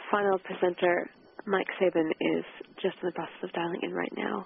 final presenter, Mike Sabin, is just in the process of dialing in right now.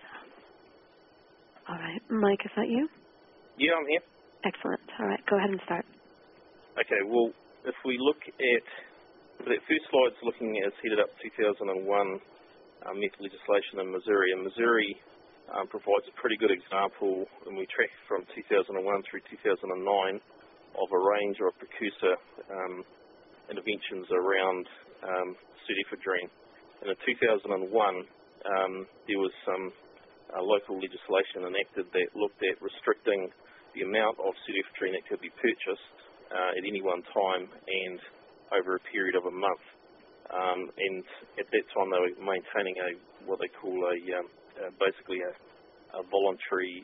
All right. Mike, is that you? Yeah, I'm here. Excellent. All right. Go ahead and start. Okay. Well, if we look at that first slide's looking as headed up 2001 meth legislation in Missouri. And Missouri provides a pretty good example, and we track from 2001 through 2009, of a range of precursor interventions around pseudoephedrine. And in 2001, there was some local legislation enacted that looked at restricting the amount of pseudoephedrine that could be purchased at any one time and over a period of a month. And at that time, they were maintaining what they call basically a voluntary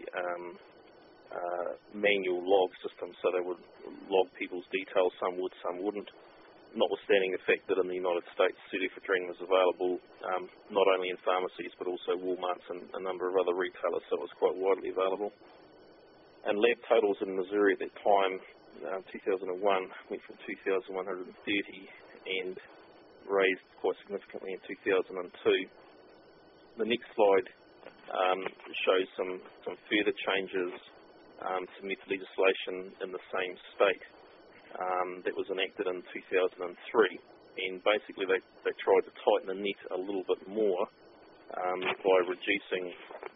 manual log system. So they would log people's details. Some would, some wouldn't. Notwithstanding the fact that in the United States, pseudoephedrine was available not only in pharmacies but also Walmarts and a number of other retailers, so it was quite widely available. And lab totals in Missouri at that time, 2001, went from 2,130 and raised quite significantly in 2002. The next slide shows some further changes to meth legislation in the same state that was enacted in 2003, and basically they tried to tighten the net a little bit more by reducing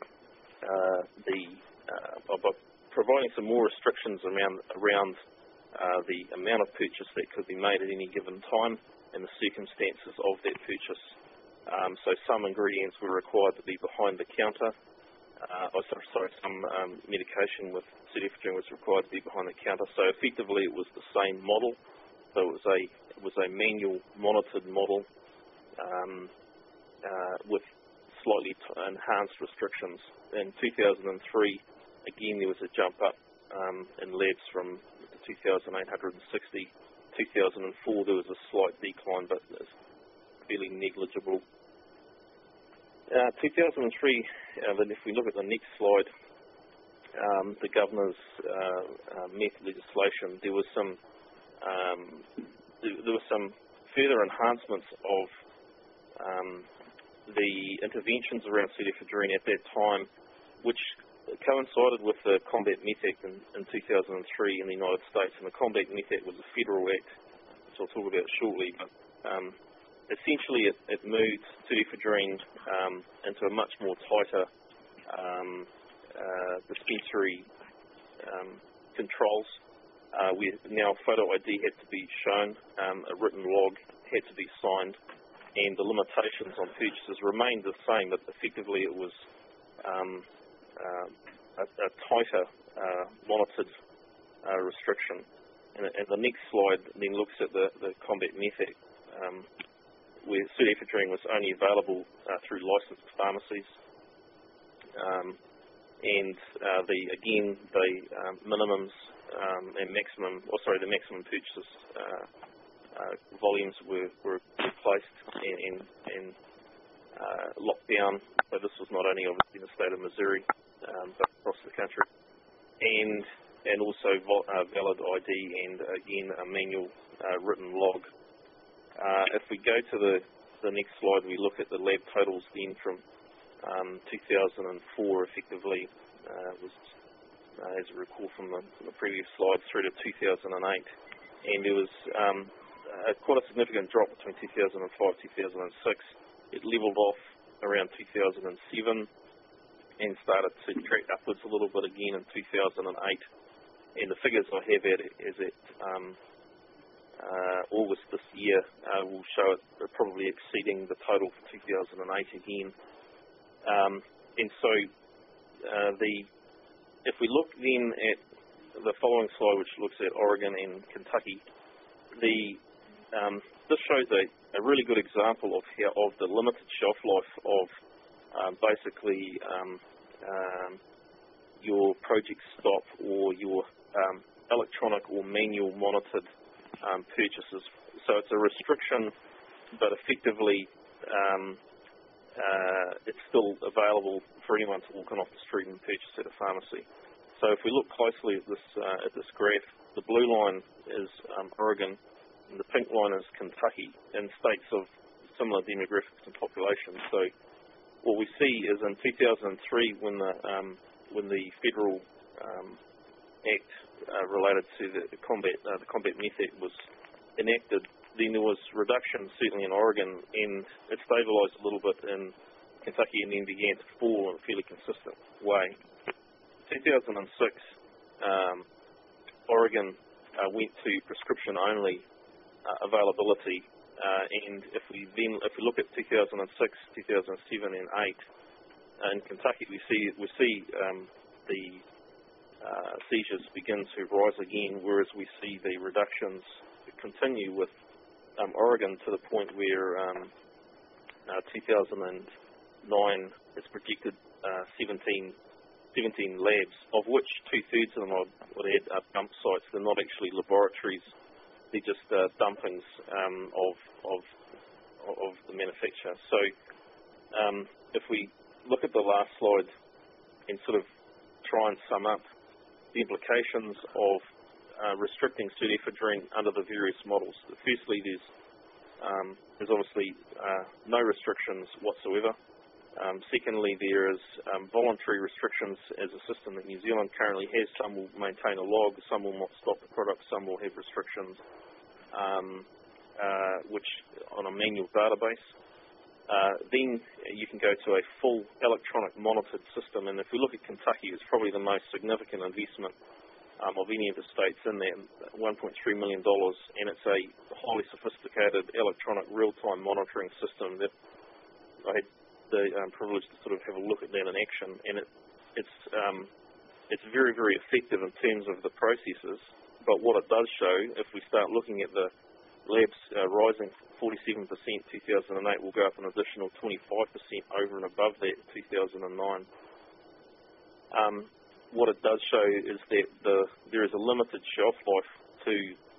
by providing some more restrictions around the amount of purchase that could be made at any given time and the circumstances of that purchase. So some ingredients were required to be behind the counter. Some medication with pseudoephedrine was required to be behind the counter. So effectively, it was the same model. So it was a manual monitored model with slightly enhanced restrictions. In 2003, again, there was a jump up in labs from 2,860. 2004, there was a slight decline, but it's fairly negligible. 2003, then if we look at the next slide, the governor's meth legislation, there was some further enhancements of the interventions around pseudoephedrine at that time, which coincided with the Combat Meth Act in 2003 in the United States. And the Combat Meth Act was a federal act, which I'll talk about shortly. But essentially, it moved pseudoephedrine into a much more tighter dispensary controls. Now photo ID had to be shown, a written log had to be signed, and the limitations on purchases remained the same, but effectively it was a tighter monitored restriction. And the next slide then looks at the Combat Meth Act, where pseudoephedrine was only available through licensed pharmacies. The minimums and the maximum purchase volumes were placed and locked down. So this was not only obviously in the state of Missouri, but across the country, and also valid ID and again a manual written log. If we go to the next slide, we look at the lab totals then from 2004 effectively, was as I recall from the previous slide, through to 2008, and there was quite a significant drop between 2005 and 2006. It levelled off around 2007 and started to track upwards a little bit again in 2008. And the figures I have is at August this year will show it probably exceeding the total for 2008 again. And so if we look then at the following slide, which looks at Oregon and Kentucky, this shows a really good example of the limited shelf life of basically your project stop or your electronic or manual monitored purchases. So it's a restriction, but effectively it's still available for anyone to walk on off the street and purchase at a pharmacy. So if we look closely at this graph, the blue line is Oregon, and the pink line is Kentucky, in states of similar demographics and population. So what we see is in 2003, when the federal act related to the combat method was enacted, then there was reduction certainly in Oregon, and it stabilised a little bit in Kentucky, and then began to fall in a fairly consistent way. 2006, Oregon went to prescription-only availability, and if we look at 2006, 2007, and 8 in Kentucky, we see the seizures begin to rise again, whereas we see the reductions continue with Oregon to the point where 2009 is predicted 17 labs, of which 2/3 of them are dump sites. They're not actually laboratories; they're just dumpings of the manufacturer. So, if we look at the last slide and sort of try and sum up the implications of restricting pseudoephedrine under the various models. Firstly, there's obviously no restrictions whatsoever. Secondly, there is voluntary restrictions as a system that New Zealand currently has. Some will maintain a log, some will not stop the product, some will have restrictions, which on a manual database. Then you can go to a full electronic monitored system, and if we look at Kentucky, it's probably the most significant investment of any of the states in there, $1.3 million, and it's a highly sophisticated electronic real-time monitoring system that I had the privilege to sort of have a look at that in action, and it's very, very effective in terms of the processes. But what it does show, if we start looking at the labs rising 47%, 2008 will go up an additional 25% over and above that 2009. What it does show is that there is a limited shelf life to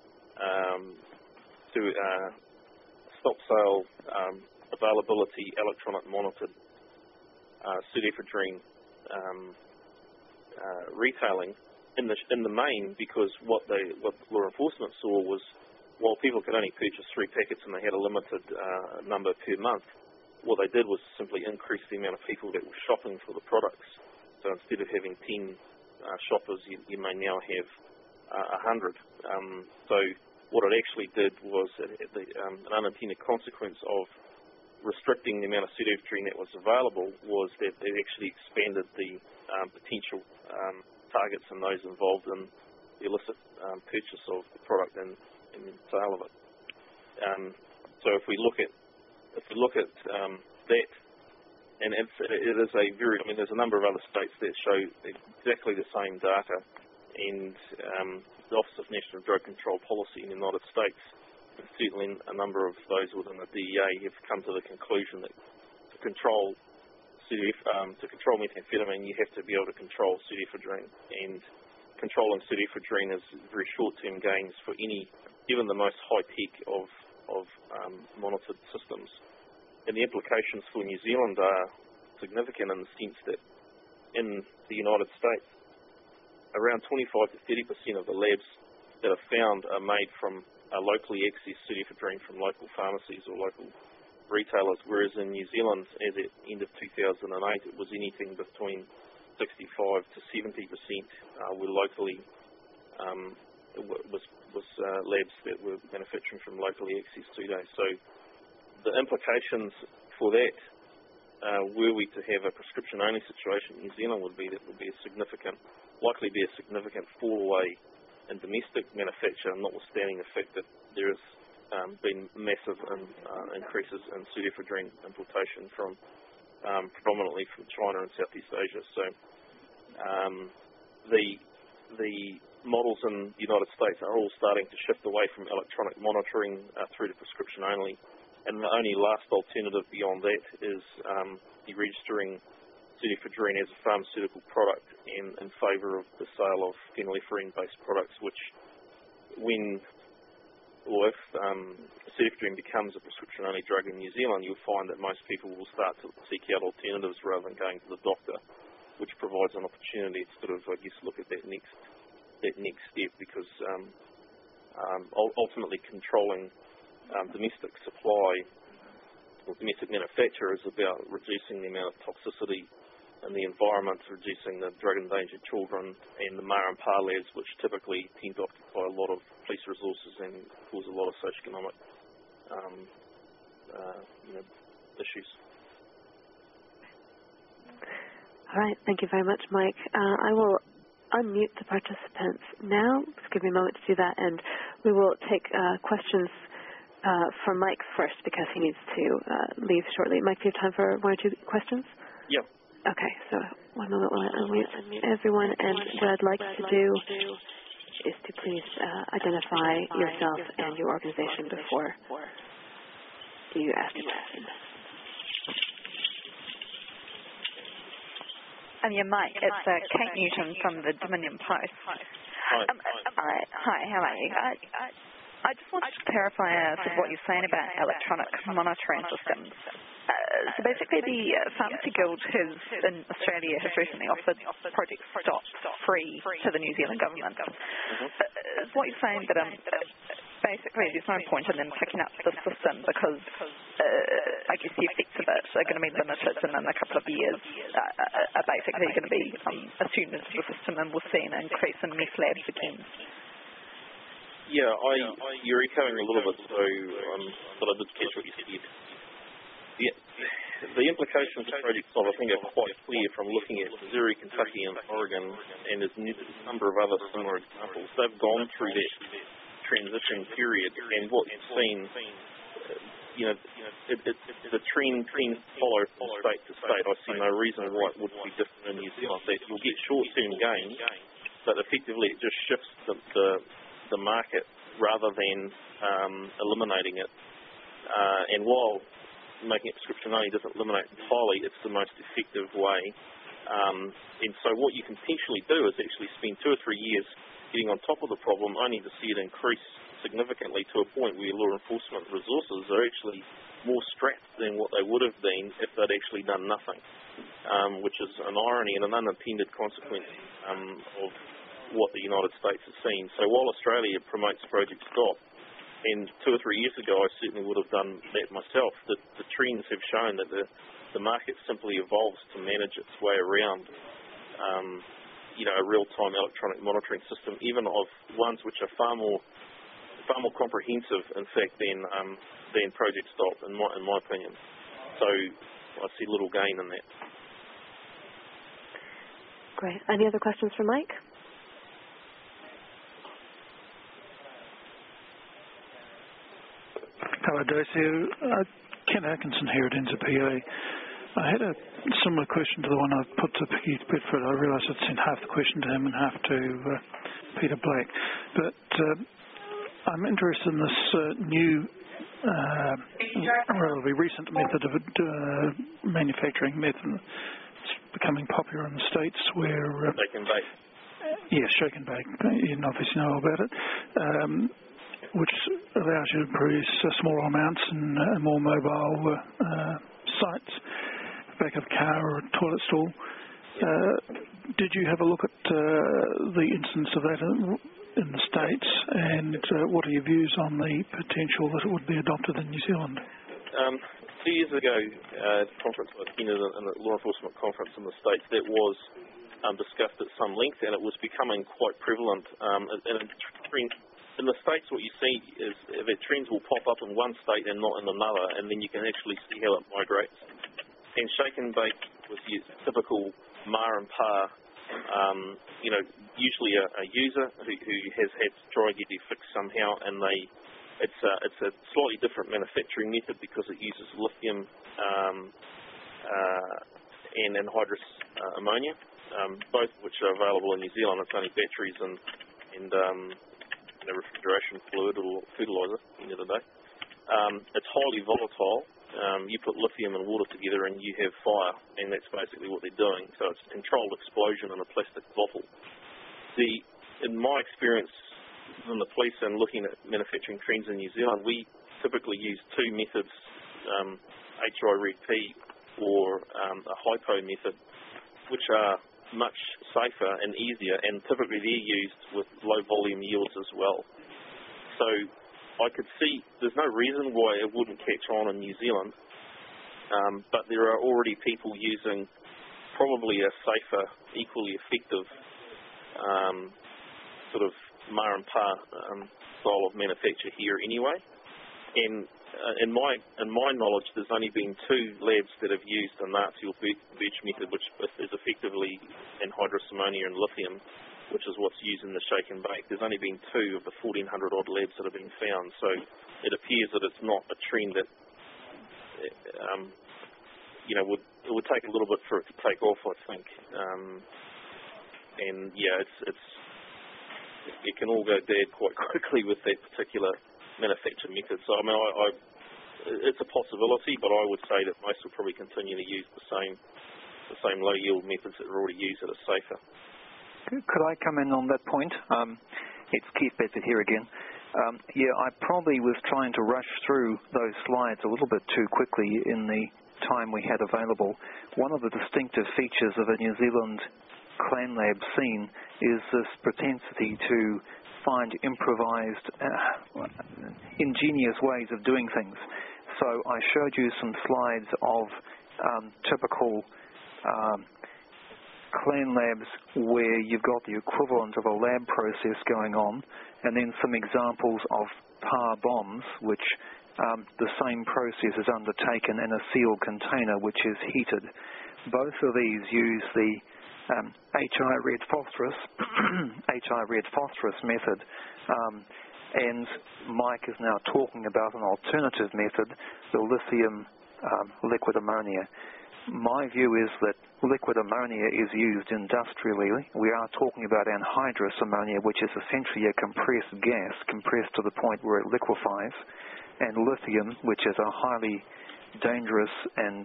stop sale availability electronic monitored pseudoephedrine retailing in the main, because what law enforcement saw was, while people could only purchase 3 packets and they had a limited number per month, what they did was simply increase the amount of people that were shopping for the products. So instead of having 10 shoppers, you may now have 100. So what it actually did was an unintended consequence of restricting the amount of pseudoephedrine that was available was that it actually expanded the potential targets and those involved in the illicit purchase of the product and sale of it. So if we look at that, and it is a very, there's a number of other states that show exactly the same data, and the Office of National Drug Control Policy in the United States, and certainly a number of those within the DEA, have come to the conclusion that to control methamphetamine, you have to be able to control pseudoephedrine, and controlling pseudoephedrine is very short-term gains for even the most high-tech of monitored systems. And the implications for New Zealand are significant in the sense that in the United States, around 25 to 30% of the labs that are found are made from locally accessed pseudoephedrine from local pharmacies or local retailers, whereas in New Zealand, as at end of 2008, it was anything between 65 to 70% were locally was labs that were manufacturing from locally accessed pseudo. So the implications for that, were we to have a prescription-only situation in New Zealand, likely be a significant fall away in domestic manufacture, notwithstanding the fact that there has been massive increases in pseudoephedrine importation from predominantly from China and Southeast Asia. So the models in the United States are all starting to shift away from electronic monitoring through to prescription only. And the only last alternative beyond that is deregistering pseudoephedrine as a pharmaceutical product in favour of the sale of phenylephrine-based products, which if pseudoephedrine becomes a prescription-only drug in New Zealand, you'll find that most people will start to seek out alternatives rather than going to the doctor, which provides an opportunity to sort of, look at that next step, because ultimately controlling domestic supply or domestic manufacture is about reducing the amount of toxicity in the environment, reducing the drug-endangered children and the Mara and Pa labs, which typically tend to occupy a lot of police resources and cause a lot of socioeconomic issues. All right, thank you very much, Mike. I will unmute the participants now. Just give me a moment to do that, and we will take questions from Mike first because he needs to leave shortly. Mike, do you have time for one or two questions? Yeah. Okay, so one moment while I unmute everyone, and what I'd like to do is to please identify yourself and your organization before you ask a question. Mike, it's Kate Newton from the Dominion Post. Hi, how are you? I just wanted to clarify what you're saying about electronic monitoring systems. So basically, the Pharmacy Guild in Australia has recently offered Project Stop free to the New Zealand government. Is what you're saying that basically there's no point in them picking up the system because I guess the effects of it are going to be limited, and in a couple of years are basically going to be assumed into the system, and we'll see an increase in meth labs again. Yeah, you're echoing a little bit, so but I did catch what you said. Yeah, the implications of Project Stop, I think, are quite clear from looking at Missouri, Kentucky, and Oregon, and there's a number of other similar examples. They've gone through that transition period, and what you've seen, the trend follow from state to state. I see no reason why it would be different in New Zealand. That you'll get short-term gains, but effectively it just shifts the market rather than eliminating it. And while making it prescription only doesn't eliminate entirely, it's the most effective way. And so what you can potentially do is actually spend 2 or 3 years getting on top of the problem, only to see it increase significantly to a point where law enforcement resources are actually more strapped than what they would have been if they'd actually done nothing, which is an irony and an unintended consequence of what the United States has seen. So while Australia promotes Project Stop, and 2 or 3 years ago I certainly would have done that myself, the trends have shown that the market simply evolves to manage its way around a real-time electronic monitoring system, even of ones which are far more comprehensive, in fact, than Project Stop, in my opinion. So I see little gain in that. Great. Any other questions for Mike? Hello, Darcy. Ken Atkinson here at NZPA. I had a similar question to the one I put to Keith Bedford. I realised I'd sent half the question to him and half to Peter Black. But I'm interested in this new, relatively recent method of manufacturing method. It's becoming popular in the States where... Shake and bake. Yes, shake and bake. You obviously know about it. Which allows you to produce smaller amounts and more mobile sites, back of a car or a toilet stall. Did you have a look at the instance of that in the States, and what are your views on the potential that it would be adopted in New Zealand? 2 years ago, at the conference I attended, in the law enforcement conference in the States, that was discussed at some length, and it was becoming quite prevalent. In the States, what you see is that trends will pop up in one state and not in another, and then you can actually see how it migrates. And shake and bake was your typical ma and pa, usually a user who has had to try and get their fix somehow, and it's a slightly different manufacturing method because it uses lithium and anhydrous ammonia, both of which are available in New Zealand. It's only batteries and refrigeration fluid or fertiliser at the end of the day. It's highly volatile. You put lithium and water together and you have fire, and that's basically what they're doing. So it's a controlled explosion in a plastic bottle. In my experience in the police and looking at manufacturing trends in New Zealand, we typically use 2 methods, HIREP or a HIPO method, which are much safer and easier, and typically they're used with low volume yields as well. So I could see there's no reason why it wouldn't catch on in New Zealand, but there are already people using probably a safer, equally effective sort of ma and pa style of manufacture here anyway. And in my knowledge, there's only been 2 labs that have used the Nazi or birch method, which is effectively anhydrous ammonia and lithium, which is what's used in the shake and bake. There's only been 2 of the 1,400 odd labs that have been found. So it appears that it's not a trend that it would take a little bit for it to take off, I think. And yeah, it can all go bad quite quickly with that particular manufacture method. So I mean, it's a possibility, but I would say that most will probably continue to use the same low yield methods that are already used that are safer. Could I come in on that point? It's Keith Bedford here again. I probably was trying to rush through those slides a little bit too quickly in the time we had available. One of the distinctive features of a New Zealand clan lab scene is this propensity to find improvised, ingenious ways of doing things. So I showed you some slides of typical clan labs where you've got the equivalent of a lab process going on, and then some examples of PAR bombs, which the same process is undertaken in a sealed container which is heated. Both of these use the HI red phosphorus method, and Mike is now talking about an alternative method, the lithium liquid ammonia. My view is that liquid ammonia is used industrially. We are talking about anhydrous ammonia, which is essentially a compressed gas, compressed to the point where it liquefies, and lithium, which is a highly dangerous and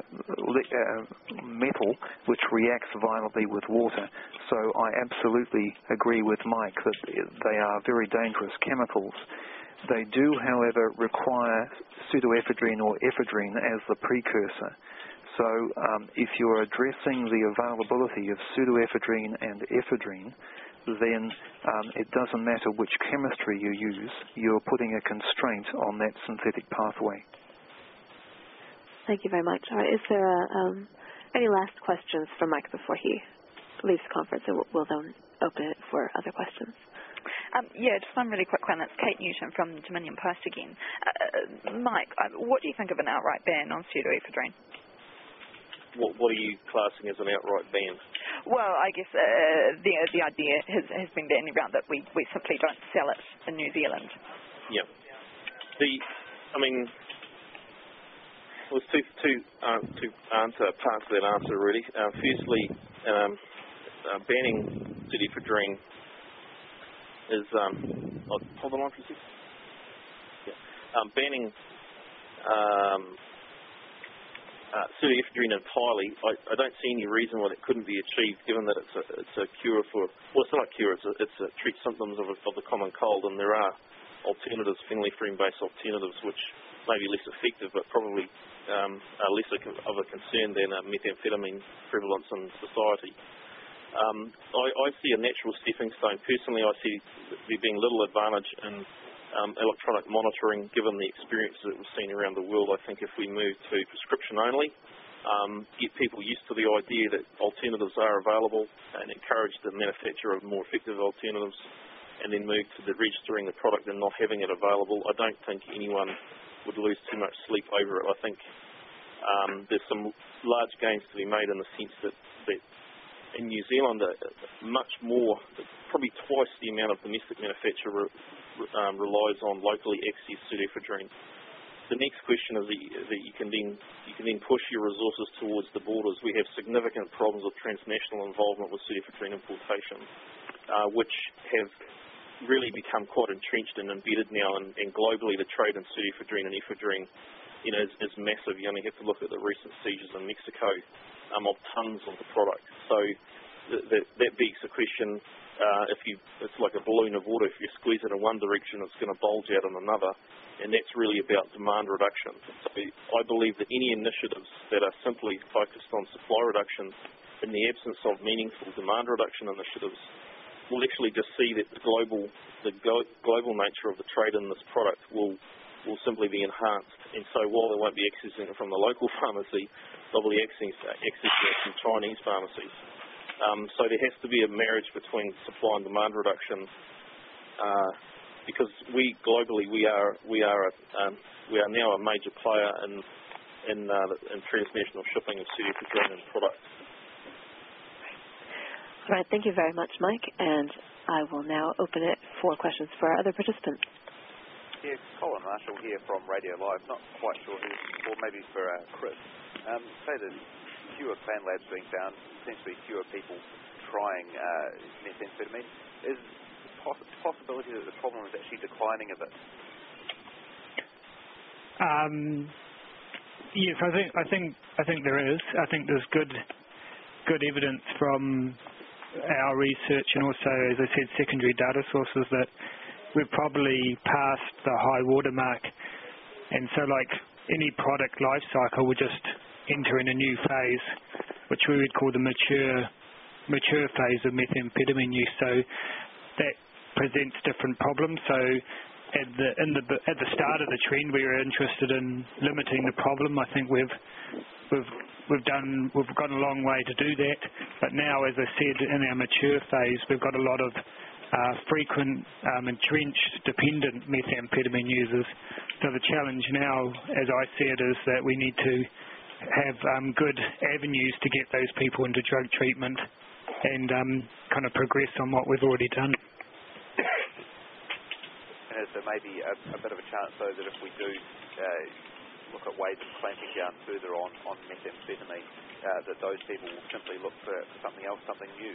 metal which reacts violently with water. So I absolutely agree with Mike that they are very dangerous chemicals. They do, however, require pseudoephedrine or ephedrine as the precursor. So if you're addressing the availability of pseudoephedrine and ephedrine, then it doesn't matter which chemistry you use, you're putting a constraint on that synthetic pathway. Thank you very much. All right, is there any last questions for Mike before he leaves the conference? And we'll then open it for other questions. Just one really quick one. It's Kate Newton from Dominion Post again. Mike, what do you think of an outright ban on pseudoephedrine? What are you classing as an outright ban? Well, I guess the idea has been bandied around that we simply don't sell it in New Zealand. Yeah. There's two parts of that answer, really. Firstly, banning pseudoephedrine is... hold on for a second. Yeah. Banning pseudoephedrine entirely, I don't see any reason why it couldn't be achieved, given that it's a cure for... Well, it's not a cure, it treats symptoms of the common cold, and there are alternatives, phenylephrine-based alternatives, which may be less effective, but probably are less of a concern than methamphetamine prevalence in society. I see a natural stepping stone. Personally, I see there being little advantage in electronic monitoring, given the experience that we've seen around the world. I think if we move to prescription only, get people used to the idea that alternatives are available and encourage the manufacture of more effective alternatives, and then move to the registering the product and not having it available, I don't think anyone would lose too much sleep over it. I think there's some large gains to be made in the sense that in New Zealand, much more, probably twice the amount of domestic manufacture relies on locally accessed pseudoephedrine. The next question is that you can then push your resources towards the borders. We have significant problems with transnational involvement with pseudoephedrine importation, which have really become quite entrenched and embedded now, and globally the trade in pseudoephedrine and ephedrine is massive. You only have to look at the recent seizures in Mexico of tons of the product. So that begs the question, it's like a balloon of water. If you squeeze it in one direction, it's going to bulge out in another, and that's really about demand reduction. So I believe that any initiatives that are simply focused on supply reduction in the absence of meaningful demand reduction initiatives we'll actually just see that the global nature of the trade in this product will simply be enhanced. And so while they won't be accessing it from the local pharmacy, they'll be accessing it from Chinese pharmacies. So there has to be a marriage between supply and demand reduction, because globally we are now a major player in transnational shipping of pseudoephedrine products. All right, thank you very much, Mike, and I will now open it for questions for our other participants. Yeah, Colin Marshall here from Radio Live. Not quite sure who, or maybe for Chris. Say there's fewer fan labs being found, seems to be fewer people trying methamphetamine. Is the possibility that the problem is actually declining a bit? Yes, I think there is. I think there's good evidence from our research and also, as I said, secondary data sources that we've probably passed the high water mark, and so like any product life cycle, we're just entering a new phase, which we would call the mature phase of methamphetamine use. So that presents different problems. So at the start of the trend, we were interested in limiting the problem. I think we've gone a long way to do that, but now, as I said, in our mature phase, we've got a lot of frequent entrenched dependent methamphetamine users. So the challenge now, as I see it, is that we need to have good avenues to get those people into drug treatment and kind of progress on what we've already done. And is there maybe a bit of a chance, though, that if we do look at ways of clamping down further on methamphetamine, that those people will simply look for something else, something new?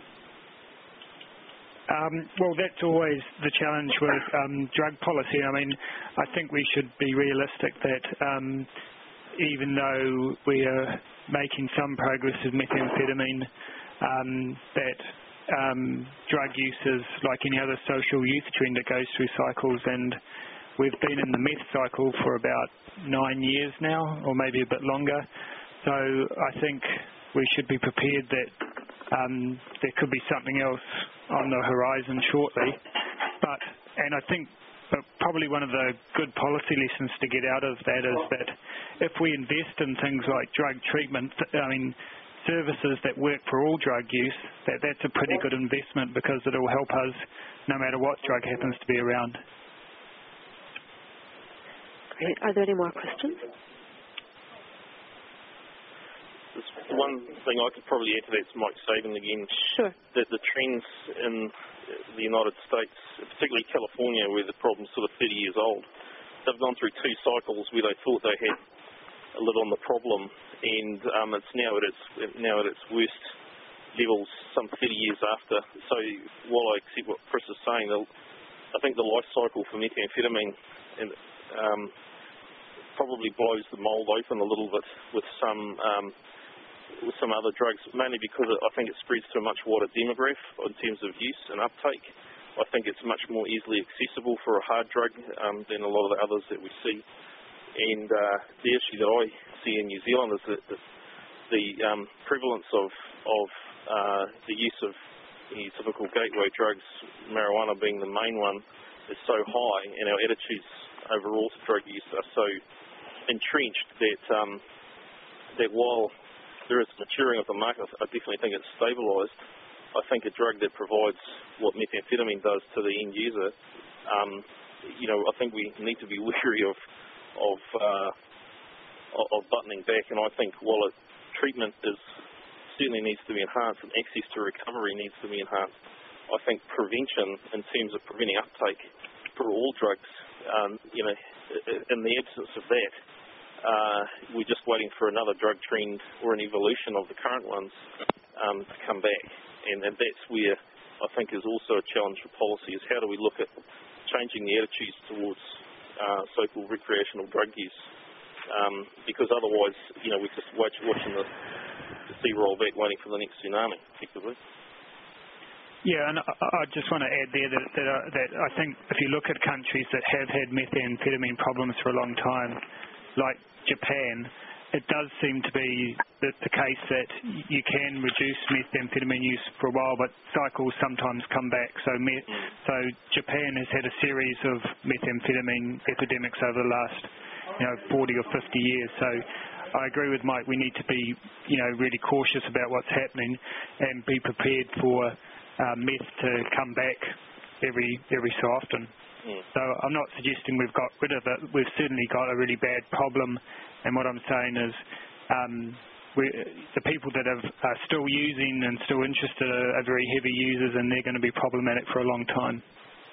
Well, that's always the challenge with drug policy. I mean, I think we should be realistic that even though we are making some progress with methamphetamine, that drug use is like any other social youth trend that goes through cycles, and we've been in the meth cycle for about 9 years now, or maybe a bit longer. So I think we should be prepared that there could be something else on the horizon shortly. And I think probably one of the good policy lessons to get out of that is that if we invest in things like drug treatment, I mean, services that work for all drug use, that's a pretty good investment, because it'll help us no matter what drug happens to be around. Great. Are there any more questions? There's one thing I could probably add to that, Mike Sabin again. Sure. That the trends in the United States, particularly California, where the problem's sort of 30 years old, they've gone through 2 cycles where they thought they had a lid on the problem, and it's now at its worst levels some 30 years after. So while I accept what Chris is saying, I think the life cycle for methamphetamine probably blows the mould open a little bit with some other drugs, mainly because I think it spreads to a much wider demographic in terms of use and uptake. I think it's much more easily accessible for a hard drug than a lot of the others that we see. And the issue that I see in New Zealand is that the prevalence of the use of the typical gateway drugs, marijuana being the main one, is so high, and our attitudes overall to drug use are so entrenched that while there is maturing of the market, I definitely think it's stabilised. I think a drug that provides what methamphetamine does to the end user, I think we need to be wary of buttoning back. And I think while treatment certainly needs to be enhanced and access to recovery needs to be enhanced, I think prevention in terms of preventing uptake for all drugs, in the absence of that, we're just waiting for another drug trend or an evolution of the current ones to come back. And that's where I think is also a challenge for policy, is how do we look at changing the attitudes towards so-called recreational drug use, because otherwise, we're just watching the sea roll back, waiting for the next tsunami, effectively. Yeah, and I just want to add there that I think if you look at countries that have had methamphetamine problems for a long time, like Japan, it does seem to be the case that you can reduce methamphetamine use for a while, but cycles sometimes come back. So Japan has had a series of methamphetamine epidemics over the last 40 or 50 years. So I agree with Mike. We need to be really cautious about what's happening and be prepared for meth to come back every so often. So I'm not suggesting we've got rid of it. We've certainly got a really bad problem, and what I'm saying is the people that are still using and still interested are very heavy users, and they're going to be problematic for a long time.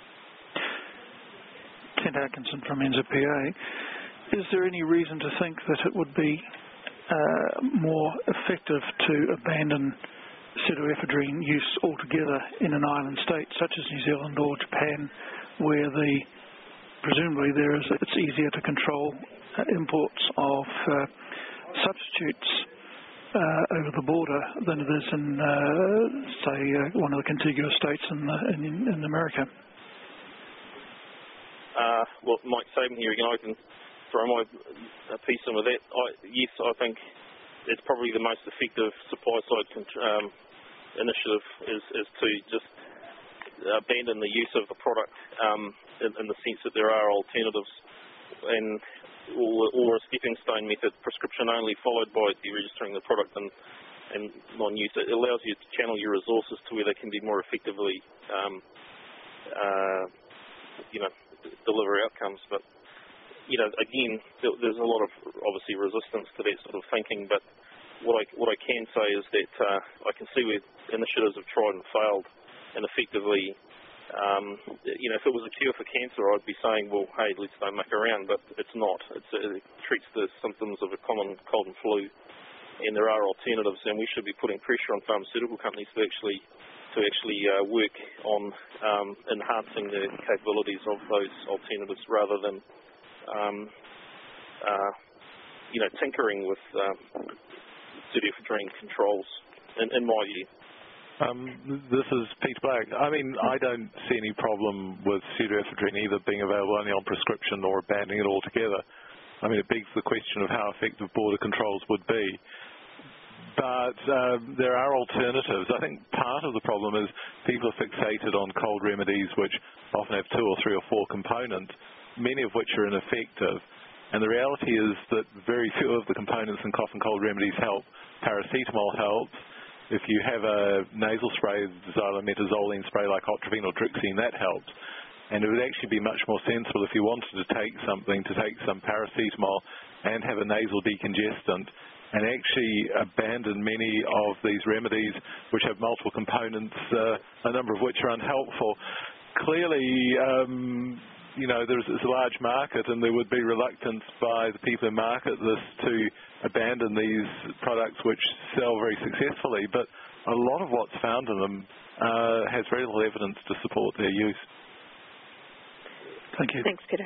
Kent Atkinson from NZPA. Is there any reason to think that it would be more effective to abandon pseudoephedrine use altogether in an island state such as New Zealand or Japan, where presumably it's easier to control imports of substitutes over the border than it is in, say, one of the contiguous states in America? Well, Mike Sabin here again. I can throw my piece in with that. Yes, I think it's probably the most effective supply-side initiative is to just abandon the use of the product in the sense that there are alternatives, or a stepping stone method, prescription only, followed by deregistering the product and non-use. It allows you to channel your resources to where they can be more effectively deliver outcomes. But again, there's a lot of obviously resistance to that sort of thinking. But what I can say is that I can see where initiatives have tried and failed, and effectively, if it was a cure for cancer, I'd be saying, well, hey, let's don't muck around, but it's not. It treats the symptoms of a common cold and flu, and there are alternatives, and we should be putting pressure on pharmaceutical companies to actually work on enhancing the capabilities of those alternatives rather than tinkering with pseudoephedrine controls, in my view. This is Peter Black. I mean, I don't see any problem with pseudoephedrine either being available only on prescription or abandoning it altogether. I mean, it begs the question of how effective border controls would be. But there are alternatives. I think part of the problem is people are fixated on cold remedies which often have 2 or 3 or 4 components, many of which are ineffective. And the reality is that very few of the components in cough and cold remedies help. Paracetamol helps. If you have a nasal spray, xylometazoline spray like Otrivine or Drixine, that helps. And it would actually be much more sensible if you wanted to take something, to take some paracetamol and have a nasal decongestant and actually abandon many of these remedies which have multiple components, a number of which are unhelpful. Clearly, there's a large market, and there would be reluctance by the people who market this to abandon these products which sell very successfully, but a lot of what's found in them has very little evidence to support their use. Thank you. Thanks, Peter.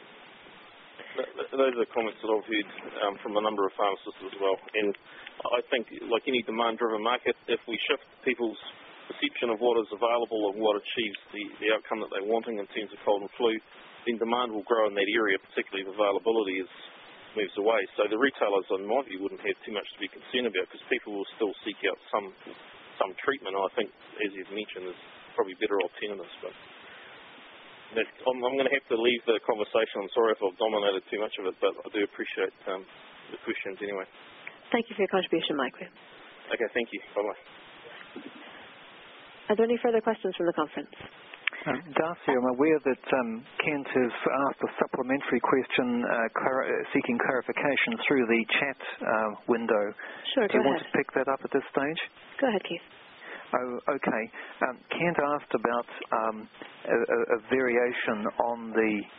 Those are comments that I've heard from a number of pharmacists as well. And I think, like any demand-driven market, if we shift people's perception of what is available and what achieves the outcome that they're wanting in terms of cold and flu, then demand will grow in that area, particularly if availability moves away. So the retailers, in my view, wouldn't have too much to be concerned about because people will still seek out some treatment. I think, as you've mentioned, there's probably better alternatives. But I'm going to have to leave the conversation. I'm sorry if I've dominated too much of it, but I do appreciate the questions anyway. Thank you for your contribution, Mike. Okay, thank you. Bye-bye. Are there any further questions from the conference? Darcy, I'm aware that Kent has asked a supplementary question seeking clarification through the chat window. Sure, do you want to pick that up at this stage? Go ahead, Keith. Oh, okay. Kent asked about a variation on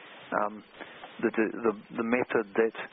the method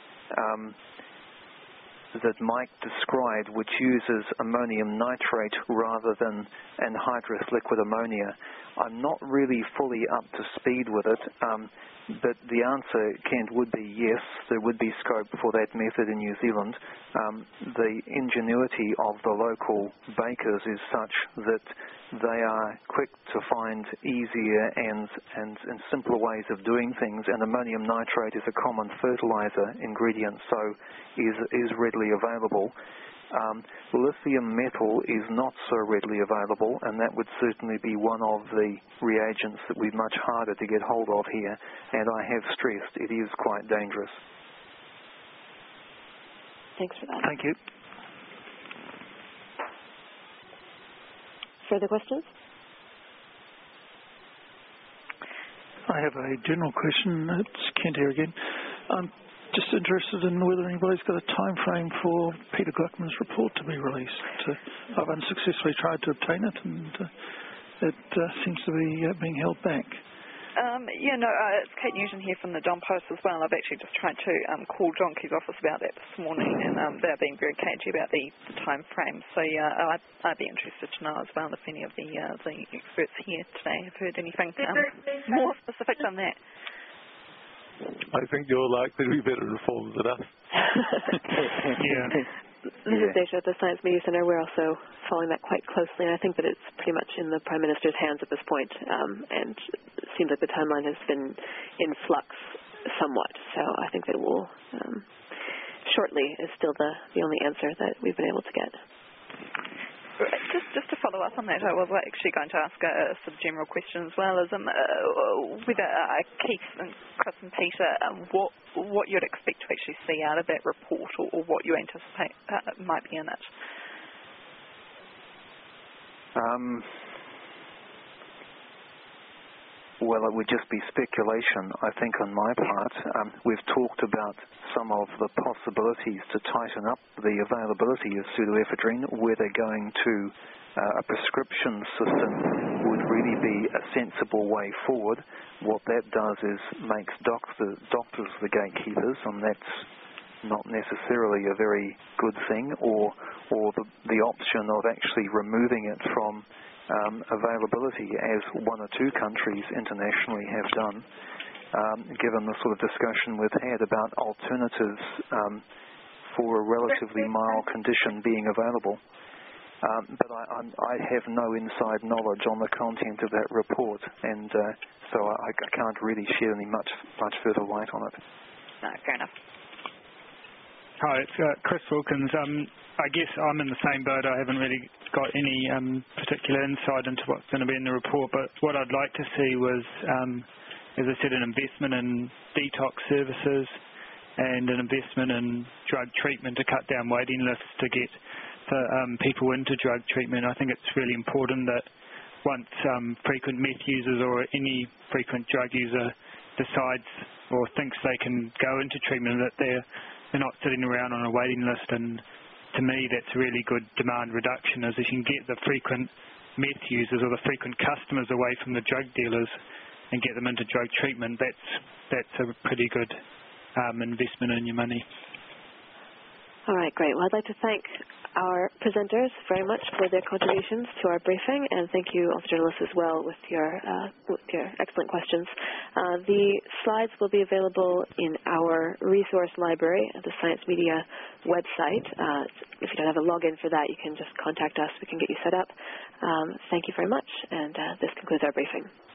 that Mike described, which uses ammonium nitrate rather than anhydrous liquid ammonia. I'm not really fully up to speed with it, but the answer, Kent, would be yes, there would be scope for that method in New Zealand. The ingenuity of the local bakers is such that they are quick to find easier and simpler ways of doing things, and ammonium nitrate is a common fertilizer ingredient, so is readily available. Lithium metal is not so readily available, and that would certainly be one of the reagents that would be much harder to get hold of here, and I have stressed it is quite dangerous. Thanks for that. Thank you. Further questions? I have a general question. It's Kent here again. I'm just interested in whether anybody's got a time frame for Peter Gluckman's report to be released. I've unsuccessfully tried to obtain it, and it seems to be being held back. It's Kate Newton here from the Don Post as well. I've actually just tried to call John Key's office about that this morning, and they're being very cagey about the time frame. So, I'd be interested to know as well if any of the experts here today have heard anything more specific than that. I think you're likely to be better informed than us. This is Deja at the Science Media Centre. We're also following that quite closely, and I think that it's pretty much in the Prime Minister's hands at this point, and it seems like the timeline has been in flux somewhat. So I think that it will shortly is still the only answer that we've been able to get. Just to follow up on that, I was actually going to ask a sort of general question as well, as whether Keith and Chris and Peter, what you'd expect to actually see out of that report, or what you anticipate might be in it. Well, it would just be speculation, I think, on my part. We've talked about some of the possibilities to tighten up the availability of pseudoephedrine, whether going to a prescription system would really be a sensible way forward. What that does is makes doctors the gatekeepers, and that's not necessarily a very good thing, or the option of actually removing it from availability, as one or two countries internationally have done, given the sort of discussion we've had about alternatives for a relatively mild condition being available. But I have no inside knowledge on the content of that report, and so I can't really shed any much further light on it. No, fair enough. Hi, it's Chris Wilkins. I guess I'm in the same boat. I haven't really got any particular insight into what's going to be in the report, but what I'd like to see was, as I said, an investment in detox services and an investment in drug treatment to cut down waiting lists to get people into drug treatment. I think it's really important that once frequent meth users or any frequent drug user decides or thinks they can go into treatment, that they're not sitting around on a waiting list. And to me, that's a really good demand reduction, as you can get the frequent meth users or the frequent customers away from the drug dealers and get them into drug treatment. That's a pretty good investment in your money. All right, great. Well, I'd like to thank our presenters very much for their contributions to our briefing, and thank you, all the journalists, as well, with your excellent questions. The slides will be available in our resource library at the Science Media website. If you don't have a login for that, you can just contact us. We can get you set up. Thank you very much, and this concludes our briefing.